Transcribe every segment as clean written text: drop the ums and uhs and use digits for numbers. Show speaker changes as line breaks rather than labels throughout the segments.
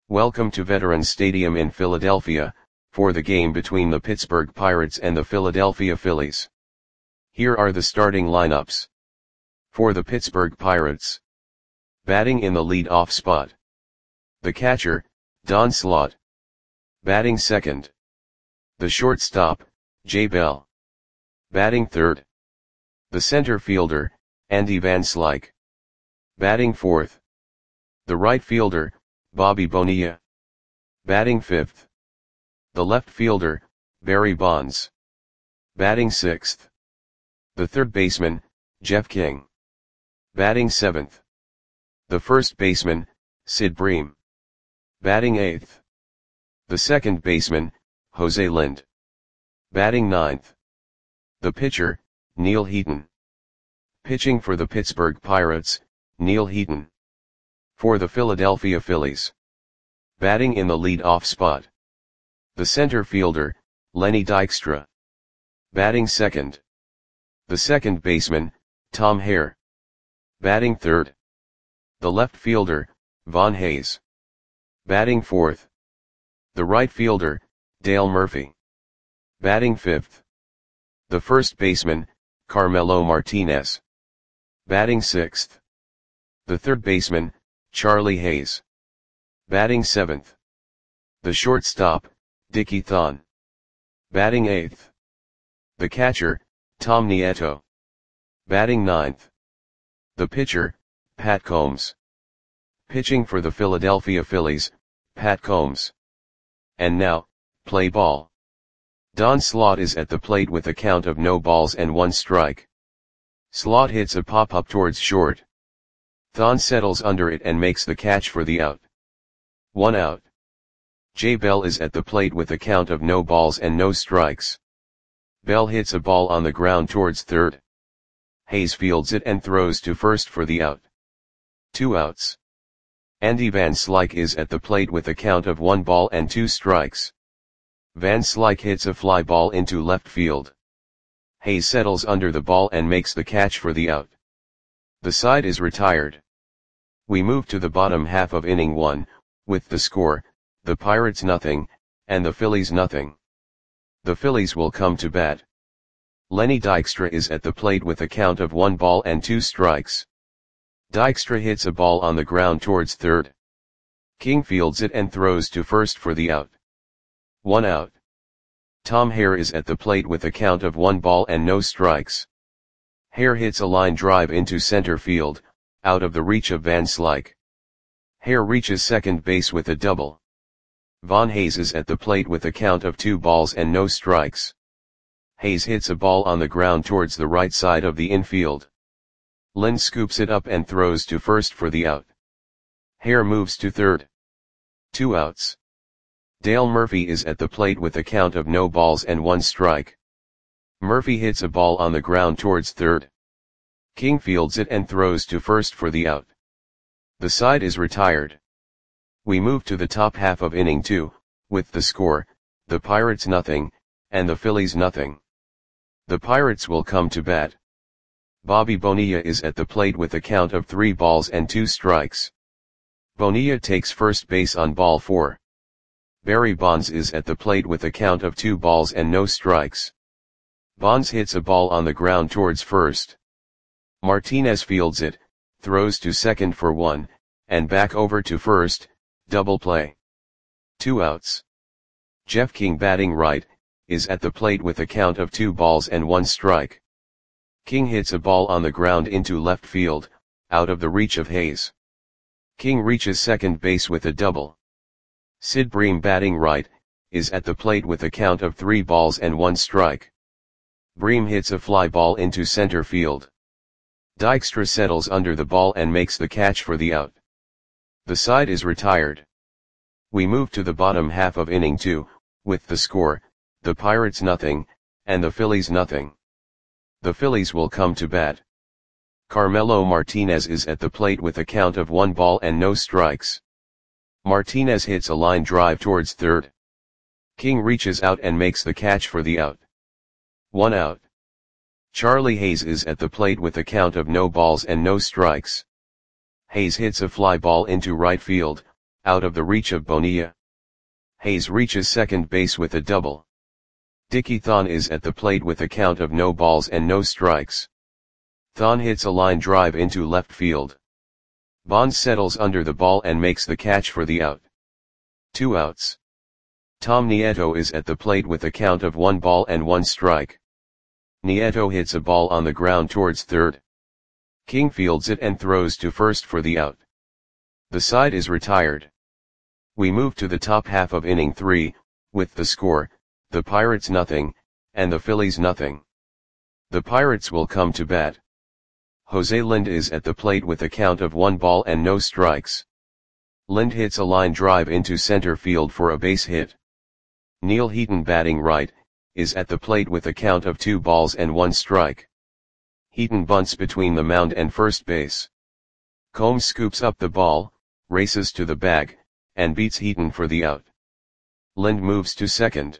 Welcome to Veterans Stadium in Philadelphia, for the game between the Pittsburgh Pirates and the Philadelphia Phillies. Here are the starting lineups. For the Pittsburgh Pirates. Batting in the lead-off spot. The catcher, Don Slaught. Batting second. The shortstop, Jay Bell. Batting third. The center fielder, Andy Van Slyke. Batting fourth. The right fielder, Bobby Bonilla. Batting fifth. The left fielder, Barry Bonds. Batting sixth. The third baseman, Jeff King. Batting seventh. The first baseman, Sid Bream. Batting eighth. The second baseman, Jose Lind. Batting ninth. The pitcher, Neil Heaton. Pitching for the Pittsburgh Pirates, Neil Heaton. For the Philadelphia Phillies. Batting in the lead-off spot. The center fielder, Lenny Dykstra. Batting second. The second baseman, Tom Hare. Batting third. The left fielder, Von Hayes. Batting fourth. The right fielder, Dale Murphy. Batting fifth. The first baseman, Carmelo Martinez. Batting sixth. The third baseman, Charlie Hayes. Batting seventh. The shortstop, Dickie Thon. Batting eighth. The catcher, Tom Nieto. Batting ninth. The pitcher, Pat Combs. Pitching for the Philadelphia Phillies, Pat Combs. And now, play ball. Don Slaught is at the plate with a count of no balls and one strike. Slaught hits a pop-up towards short. Thon settles under it and makes the catch for the out. 1 out. Jay Bell is at the plate with a count of no balls and no strikes. Bell hits a ball on the ground towards third. Hayes fields it and throws to first for the out. 2 outs. Andy Van Slyke is at the plate with a count of 1 ball and 2 strikes. Van Slyke hits a fly ball into left field. Hayes settles under the ball and makes the catch for the out. The side is retired. We move to the bottom half of inning 1, with the score, the Pirates nothing, and the Phillies nothing. The Phillies will come to bat. Lenny Dykstra is at the plate with a count of 1 ball and 2 strikes. Dykstra hits a ball on the ground towards third. King fields it and throws to first for the out. 1 out. Tom Hare is at the plate with a count of 1 ball and no strikes. Hare hits a line drive into center field, out of the reach of Van Slyke. Hare reaches second base with a double. Von Hayes is at the plate with a count of 2 balls and no strikes. Hayes hits a ball on the ground towards the right side of the infield. Lind scoops it up and throws to first for the out. Hare moves to third. 2 outs. Dale Murphy is at the plate with a count of no balls and 1 strike. Murphy hits a ball on the ground towards third. King fields it and throws to first for the out. The side is retired. We move to the top half of inning 2, with the score, the Pirates nothing, and the Phillies nothing. The Pirates will come to bat. Bobby Bonilla is at the plate with a count of 3 balls and 2 strikes. Bonilla takes first base on ball 4. Barry Bonds is at the plate with a count of 2 balls and no strikes. Bonds hits a ball on the ground towards first. Martinez fields it, throws to second for 1, and back over to first, double play. 2 outs. Jeff King batting right, is at the plate with a count of 2 balls and 1 strike. King hits a ball on the ground into left field, out of the reach of Hayes. King reaches second base with a double. Sid Bream batting right, is at the plate with a count of 3 balls and 1 strike. Bream hits a fly ball into center field. Dykstra settles under the ball and makes the catch for the out. The side is retired. We move to the bottom half of inning 2, with the score, the Pirates nothing, and the Phillies nothing. The Phillies will come to bat. Carmelo Martinez is at the plate with a count of 1 ball and no strikes. Martinez hits a line drive towards third. King reaches out and makes the catch for the out. 1 out. Charlie Hayes is at the plate with a count of no balls and no strikes. Hayes hits a fly ball into right field, out of the reach of Bonilla. Hayes reaches second base with a double. Dickie Thon is at the plate with a count of no balls and no strikes. Thon hits a line drive into left field. Bonds settles under the ball and makes the catch for the out. 2 outs. Tom Nieto is at the plate with a count of 1 ball and 1 strike. Nieto hits a ball on the ground towards third. King fields it and throws to first for the out. The side is retired. We move to the top half of inning 3, with the score, the Pirates nothing, and the Phillies nothing. The Pirates will come to bat. Jose Lind is at the plate with a count of 1 ball and no strikes. Lind hits a line drive into center field for a base hit. Neil Heaton, batting right, is at the plate with a count of 2 balls and 1 strike. Heaton bunts between the mound and first base. Combs scoops up the ball, races to the bag, and beats Heaton for the out. Lind moves to second.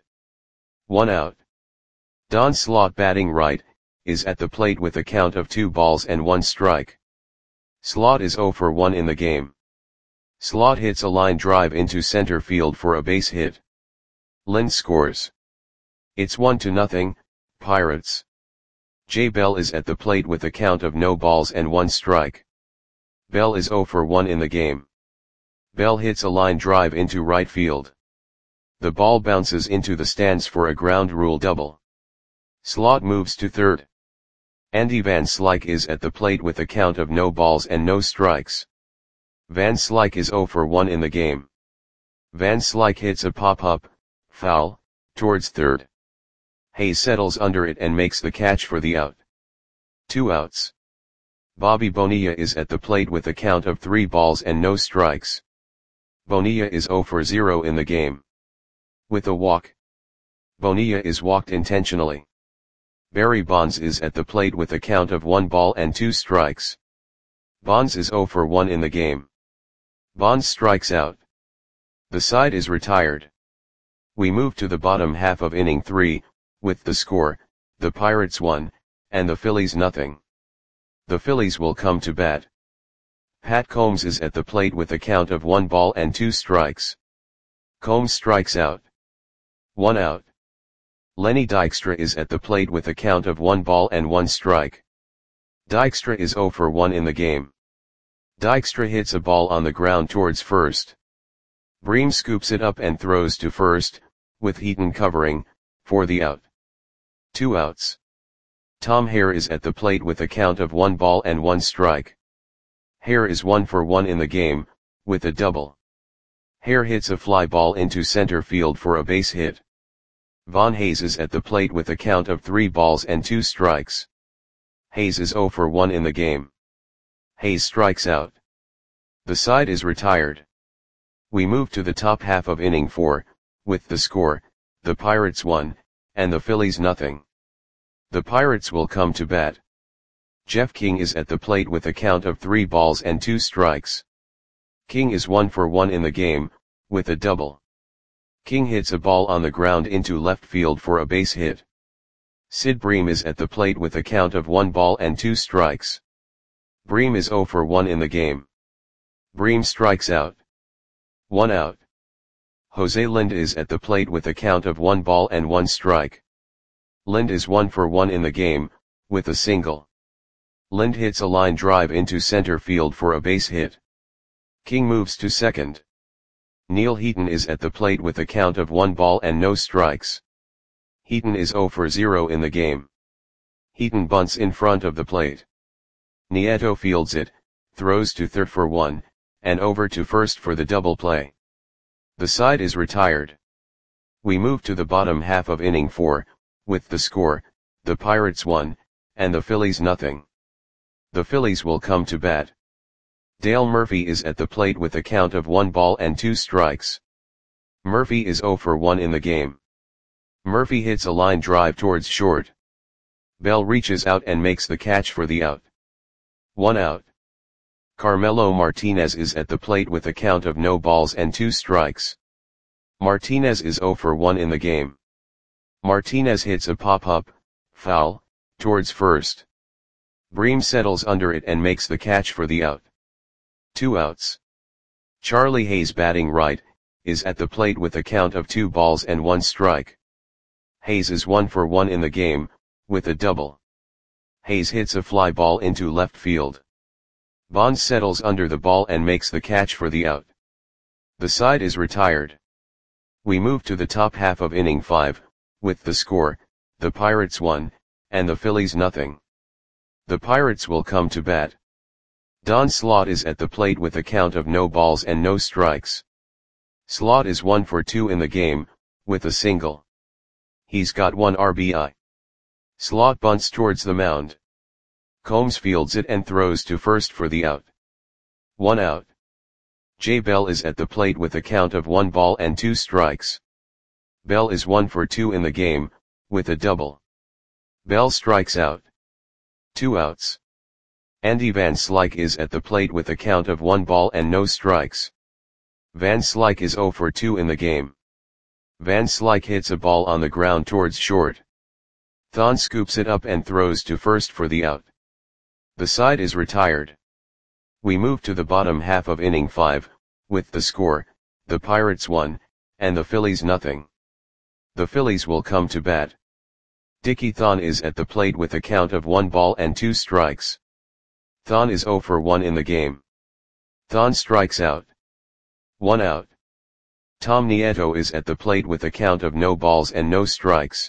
1 out. Don Slaught, batting right, is at the plate with a count of 2 balls and 1 strike. Slaught is 0 for 1 in the game. Slaught hits a line drive into center field for a base hit. Lind scores. It's 1-0, Pirates. Jay Bell is at the plate with a count of no balls and 1 strike. Bell is 0 for 1 in the game. Bell hits a line drive into right field. The ball bounces into the stands for a ground rule double. Slaught moves to third. Andy Van Slyke is at the plate with a count of no balls and no strikes. Van Slyke is 0 for 1 in the game. Van Slyke hits a pop-up, foul, towards third. Hayes settles under it and makes the catch for the out. 2 outs. Bobby Bonilla is at the plate with a count of 3 balls and no strikes. Bonilla is 0 for 0 in the game. With a walk. Bonilla is walked intentionally. Barry Bonds is at the plate with a count of 1 ball and 2 strikes. Bonds is 0 for 1 in the game. Bonds strikes out. The side is retired. We move to the bottom half of inning 3, with the score, the Pirates 1, and the Phillies nothing. The Phillies will come to bat. Pat Combs is at the plate with a count of 1 ball and 2 strikes. Combs strikes out. 1 out. Lenny Dykstra is at the plate with a count of 1 ball and 1 strike. Dykstra is 0 for 1 in the game. Dykstra hits a ball on the ground towards first. Bream scoops it up and throws to first, with Heaton covering, for the out. 2 outs. Tom Hare is at the plate with a count of 1 ball and 1 strike. Hare is 1 for 1 in the game, with a double. Hare hits a fly ball into center field for a base hit. Von Hayes is at the plate with a count of 3 balls and 2 strikes. Hayes is 0 for 1 in the game. Hayes strikes out. The side is retired. We move to the top half of inning 4, with the score, the Pirates 1, and the Phillies nothing. The Pirates will come to bat. Jeff King is at the plate with a count of 3 balls and 2 strikes. King is 1 for 1 in the game, with a double. King hits a ball on the ground into left field for a base hit. Sid Bream is at the plate with a count of 1 ball and 2 strikes. Bream is 0 for 1 in the game. Bream strikes out. 1 out. Jose Lind is at the plate with a count of 1 ball and 1 strike. Lind is 1 for 1 in the game, with a single. Lind hits a line drive into center field for a base hit. King moves to second. Neil Heaton is at the plate with a count of 1 ball and no strikes. Heaton is 0 for 0 in the game. Heaton bunts in front of the plate. Nieto fields it, throws to third for 1, and over to first for the double play. The side is retired. We move to the bottom half of inning 4, with the score, the Pirates 1, and the Phillies nothing. The Phillies will come to bat. Dale Murphy is at the plate with a count of 1 ball and 2 strikes. Murphy is 0 for 1 in the game. Murphy hits a line drive towards short. Bell reaches out and makes the catch for the out. 1 out. Carmelo Martinez is at the plate with a count of no balls and 2 strikes. Martinez is 0 for 1 in the game. Martinez hits a pop-up, foul, towards first. Bream settles under it and makes the catch for the out. 2 outs. Charlie Hayes batting right, is at the plate with a count of 2 balls and 1 strike. Hayes is 1 for 1 in the game, with a double. Hayes hits a fly ball into left field. Bonds settles under the ball and makes the catch for the out. The side is retired. We move to the top half of inning 5, with the score, the Pirates 1, and the Phillies nothing. The Pirates will come to bat. Don Slaught is at the plate with a count of no balls and no strikes. Slaught is 1 for 2 in the game, with a single. He's got 1 RBI. Slaught bunts towards the mound. Combs fields it and throws to first for the out. 1 out. Jay Bell is at the plate with a count of 1 ball and 2 strikes. Bell is 1 for 2 in the game, with a double. Bell strikes out. 2 outs. Andy Van Slyke is at the plate with a count of 1 ball and no strikes. Van Slyke is 0 for 2 in the game. Van Slyke hits a ball on the ground towards short. Thon scoops it up and throws to first for the out. The side is retired. We move to the bottom half of inning 5, with the score, the Pirates 1, and the Phillies nothing. The Phillies will come to bat. Dickie Thon is at the plate with a count of 1 ball and 2 strikes. Thon is 0 for 1 in the game. Thon strikes out. 1 out. Tom Nieto is at the plate with a count of no balls and no strikes.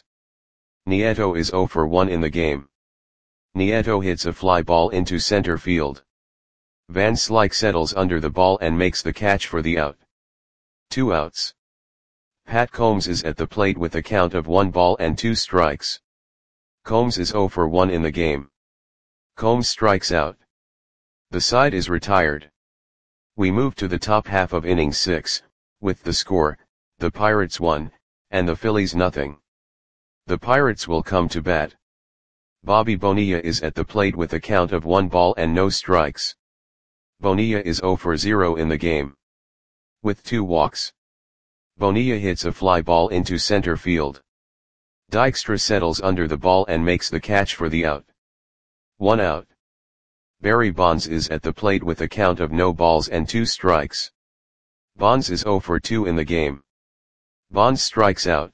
Nieto is 0 for 1 in the game. Nieto hits a fly ball into center field. Van Slyke settles under the ball and makes the catch for the out. 2 outs. Pat Combs is at the plate with a count of 1 ball and 2 strikes. Combs is 0 for 1 in the game. Combs strikes out. The side is retired. We move to the top half of inning 6, with the score, the Pirates 1, and the Phillies nothing. The Pirates will come to bat. Bobby Bonilla is at the plate with a count of 1 ball and no strikes. Bonilla is 0 for 0 in the game. With 2 walks. Bonilla hits a fly ball into center field. Dykstra settles under the ball and makes the catch for the out. 1 out. Barry Bonds is at the plate with a count of no balls and 2 strikes. Bonds is 0 for 2 in the game. Bonds strikes out.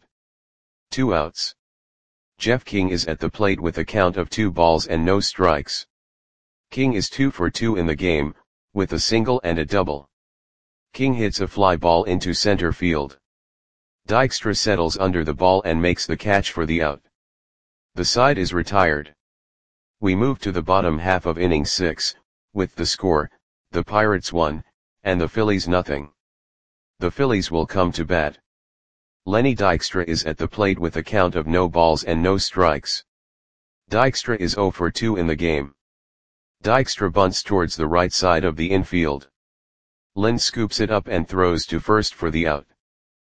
2 outs. Jeff King is at the plate with a count of 2 balls and no strikes. King is 2 for 2 in the game, with a single and a double. King hits a fly ball into center field. Dykstra settles under the ball and makes the catch for the out. The side is retired. We move to the bottom half of inning 6, with the score, the Pirates 1, and the Phillies nothing. The Phillies will come to bat. Lenny Dykstra is at the plate with a count of no balls and no strikes. Dykstra is 0 for 2 in the game. Dykstra bunts towards the right side of the infield. Len scoops it up and throws to first for the out.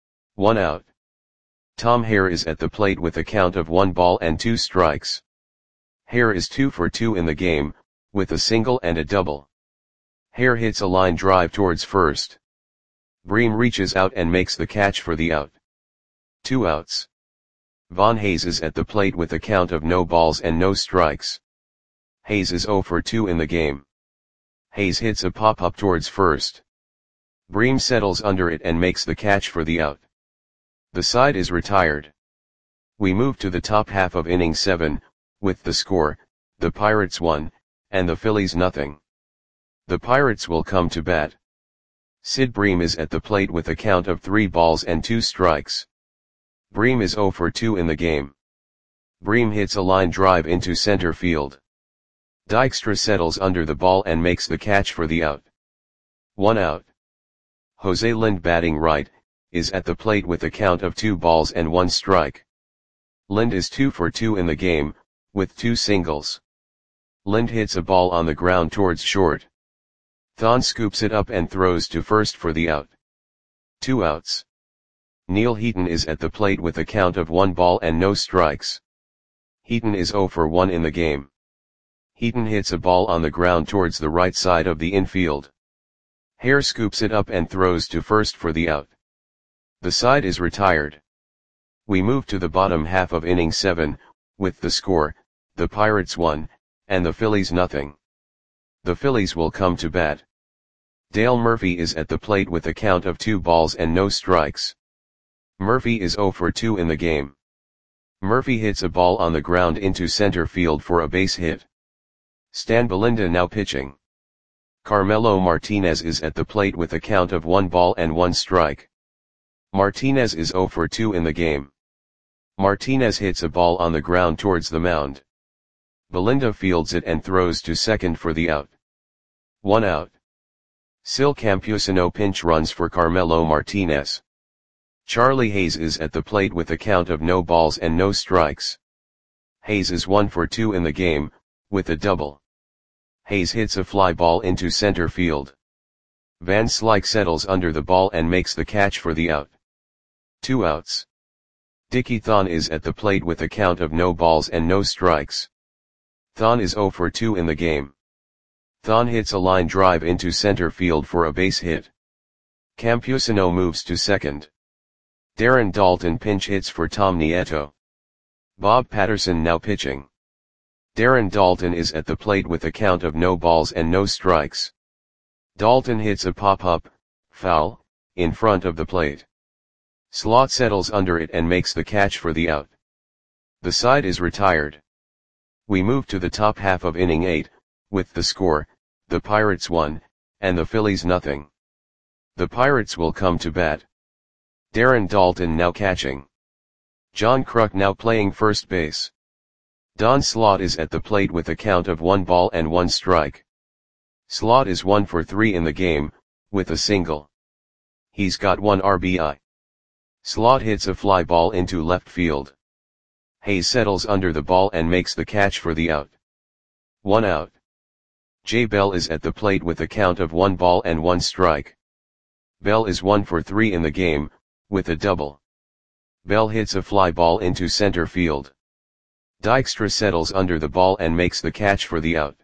1 out. Tom Hare is at the plate with a count of 1 ball and 2 strikes. Hare is 2 for 2 in the game, with a single and a double. Hare hits a line drive towards first. Bream reaches out and makes the catch for the out. 2 outs. Von Hayes is at the plate with a count of no balls and no strikes. Hayes is 0 for 2 in the game. Hayes hits a pop-up towards first. Bream settles under it and makes the catch for the out. The side is retired. We move to the top half of inning 7, with the score, the Pirates 1, and the Phillies nothing. The Pirates will come to bat. Sid Bream is at the plate with a count of 3 balls and 2 strikes. Bream is 0 for 2 in the game. Bream hits a line drive into center field. Dykstra settles under the ball and makes the catch for the out. 1 out. Jose Lind batting right, is at the plate with a count of 2 balls and 1 strike. Lind is 2 for 2 in the game, with 2 singles. Lind hits a ball on the ground towards short. Thon scoops it up and throws to first for the out. 2 outs. Neil Heaton is at the plate with a count of 1 ball and no strikes. Heaton is 0 for 1 in the game. Heaton hits a ball on the ground towards the right side of the infield. Hare scoops it up and throws to first for the out. The side is retired. We move to the bottom half of inning 7, with the score, the Pirates 1, and the Phillies nothing. The Phillies will come to bat. Dale Murphy is at the plate with a count of 2 balls and no strikes. Murphy is 0 for 2 in the game. Murphy hits a ball on the ground into center field for a base hit. Stan Belinda now pitching. Carmelo Martinez is at the plate with a count of 1 ball and 1 strike. Martinez is 0 for 2 in the game. Martinez hits a ball on the ground towards the mound. Belinda fields it and throws to second for the out. 1 out. Sil Campusano pinch runs for Carmelo Martinez. Charlie Hayes is at the plate with a count of no balls and no strikes. Hayes is 1 for 2 in the game, with a double. Hayes hits a fly ball into center field. Van Slyke settles under the ball and makes the catch for the out. 2 outs. Dickie Thon is at the plate with a count of no balls and no strikes. Thon is 0 for 2 in the game. Thon hits a line drive into center field for a base hit. Campusano moves to second. Darren Daulton pinch hits for Tom Nieto. Bob Patterson now pitching. Darren Daulton is at the plate with a count of no balls and no strikes. Daulton hits a pop-up, foul, in front of the plate. Slot settles under it and makes the catch for the out. The side is retired. We move to the top half of inning 8, with the score, the Pirates 1, and the Phillies nothing. The Pirates will come to bat. Darren Daulton now catching. John Kruk now playing first base. Don Slaught is at the plate with a count of 1 ball and 1 strike. Slaught is 1 for 3 in the game, with a single. He's got 1 RBI. Slaught hits a fly ball into left field. Hayes settles under the ball and makes the catch for the out. 1 out. Jay Bell is at the plate with a count of 1 ball and 1 strike. Bell is 1 for 3 in the game, with a double. Bell hits a fly ball into center field. Dykstra settles under the ball and makes the catch for the out.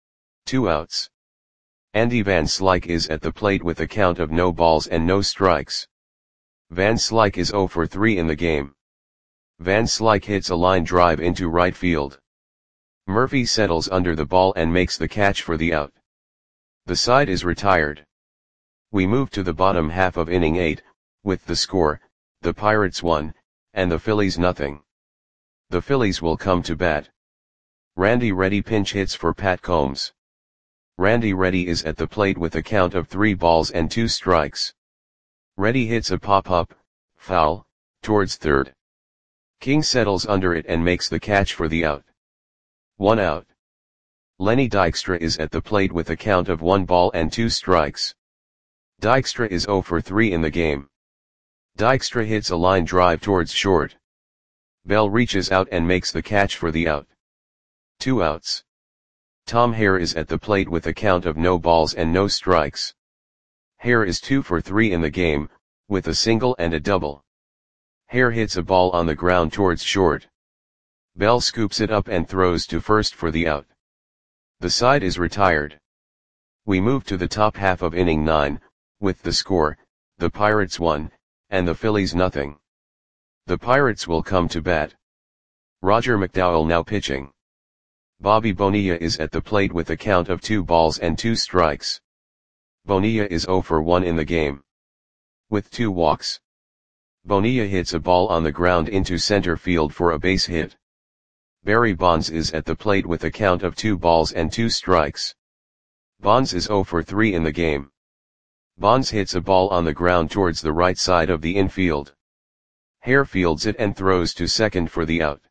2 outs. Andy Van Slyke is at the plate with a count of no balls and no strikes. Van Slyke is 0 for 3 in the game. Van Slyke hits a line drive into right field. Murphy settles under the ball and makes the catch for the out. The side is retired. We move to the bottom half of inning 8, with the score, the Pirates 1, and the Phillies nothing. The Phillies will come to bat. Randy Reddy pinch hits for Pat Combs. Randy Reddy is at the plate with a count of 3 balls and 2 strikes. Reddy hits a pop-up, foul, towards third. King settles under it and makes the catch for the out. 1 out. Lenny Dykstra is at the plate with a count of 1 ball and 2 strikes. Dykstra is 0 for 3 in the game. Dykstra hits a line drive towards short. Bell reaches out and makes the catch for the out. 2 outs. Tom Hare is at the plate with a count of no balls and no strikes. Hare is 2 for 3 in the game, with a single and a double. Hare hits a ball on the ground towards short. Bell scoops it up and throws to first for the out. The side is retired. We move to the top half of inning 9, with the score, the Pirates 1, and the Phillies nothing. The Pirates will come to bat. Roger McDowell now pitching. Bobby Bonilla is at the plate with a count of 2 balls and 2 strikes. Bonilla is 0 for 1 in the game. With 2 walks. Bonilla hits a ball on the ground into center field for a base hit. Barry Bonds is at the plate with a count of 2 balls and 2 strikes. Bonds is 0 for 3 in the game. Bonds hits a ball on the ground towards the right side of the infield. Hare fields it and throws to second for the out.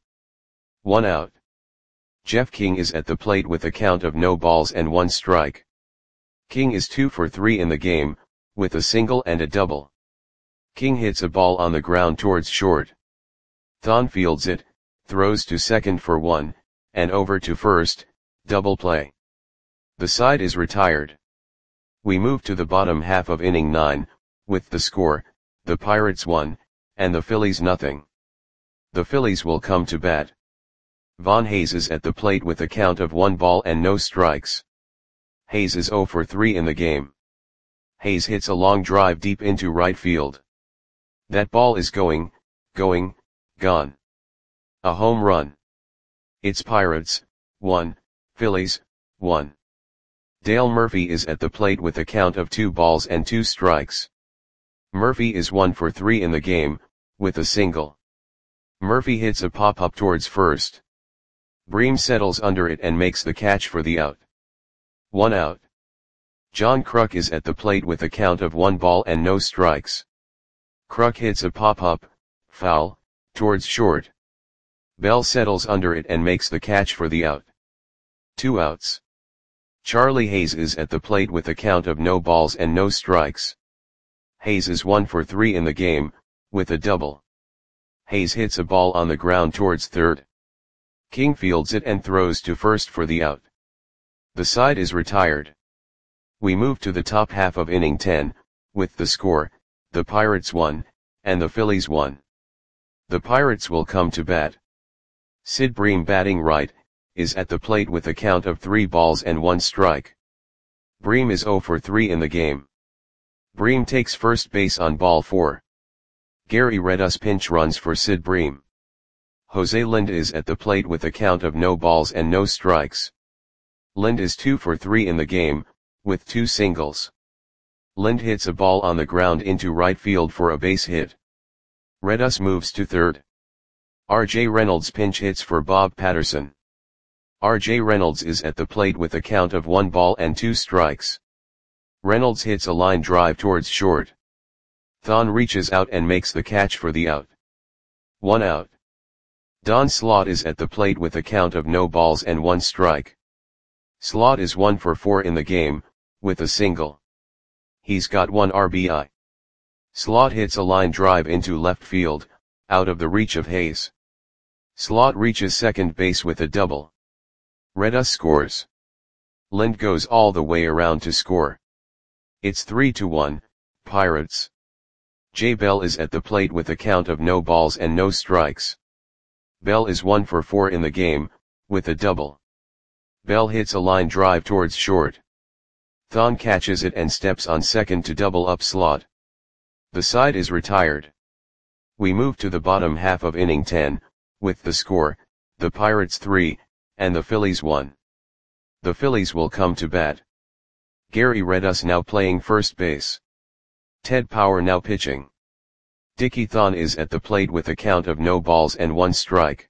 1 out. Jeff King is at the plate with a count of no balls and 1 strike. King is 2 for 3 in the game, with a single and a double. King hits a ball on the ground towards short. Thon fields it, throws to second for 1, and over to first, double play. The side is retired. We move to the bottom half of inning 9, with the score, the Pirates 1, and the Phillies nothing. The Phillies will come to bat. Von Hayes is at the plate with a count of 1 ball and no strikes. Hayes is 0 for 3 in the game. Hayes hits a long drive deep into right field. That ball is gone. A home run. It's Pirates, 1, Phillies, 1. Dale Murphy is at the plate with a count of 2 balls and 2 strikes. Murphy is 1 for 3 in the game, with a single. Murphy hits a pop-up towards first. Bream settles under it and makes the catch for the out. 1 out. John Kruk is at the plate with a count of 1 ball and no strikes. Kruk hits a pop-up, foul, towards short. Bell settles under it and makes the catch for the out. 2 outs. Charlie Hayes is at the plate with a count of no balls and no strikes. Hayes is 1 for 3 in the game, with a double. Hayes hits a ball on the ground towards third. King fields it and throws to first for the out. The side is retired. We move to the top half of inning 10, with the score, the Pirates 1, and the Phillies 1. The Pirates will come to bat. Sid Bream, batting right, is at the plate with a count of 3 balls and 1 strike. Bream is 0 for 3 in the game. Bream takes first base on ball 4. Gary Redus pinch runs for Sid Bream. Jose Lind is at the plate with a count of no balls and no strikes. Lind is 2 for 3 in the game, with 2 singles. Lind hits a ball on the ground into right field for a base hit. Redus moves to third. R.J. Reynolds pinch hits for Bob Patterson. R.J. Reynolds is at the plate with a count of 1 ball and 2 strikes. Reynolds hits a line drive towards short. Thon reaches out and makes the catch for the out. 1 out. Don Slaught is at the plate with a count of no balls and 1 strike. Slaught is 1 for 4 in the game, with a single. He's got 1 RBI. Slaught hits a line drive into left field, out of the reach of Hayes. Slaught reaches second base with a double. Redus scores. Lind goes all the way around to score. It's 3-1, Pirates. Jay Bell is at the plate with a count of no balls and no strikes. Bell is 1 for 4 in the game, with a double. Bell hits a line drive towards short. Thon catches it and steps on second to double up Slaught. The side is retired. We move to the bottom half of inning 10, with the score, the Pirates 3, and the Phillies 1. The Phillies will come to bat. Gary Redus now playing first base. Ted Power now pitching. Dickie Thon is at the plate with a count of no balls and 1 strike.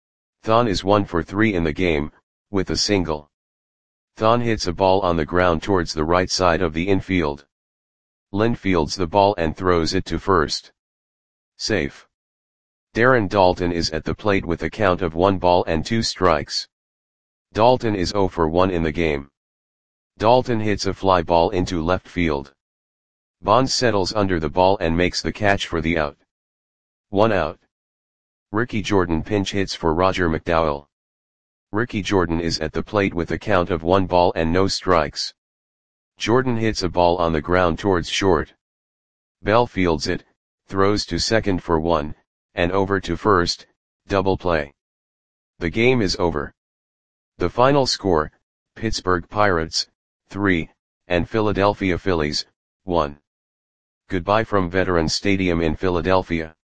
Thon is 1 for 3 in the game, with a single. Thon hits a ball on the ground towards the right side of the infield. Lind fields the ball and throws it to first. Safe. Darren Daulton is at the plate with a count of 1 ball and 2 strikes. Daulton is 0 for 1 in the game. Daulton hits a fly ball into left field. Bonds settles under the ball and makes the catch for the out. 1 out. Ricky Jordan pinch hits for Roger McDowell. Ricky Jordan is at the plate with a count of 1 ball and no strikes. Jordan hits a ball on the ground towards short. Bell fields it, throws to second for 1, and over to first, double play. The game is over. The final score, Pittsburgh Pirates, 3, and Philadelphia Phillies, 1. Goodbye from Veterans Stadium in Philadelphia.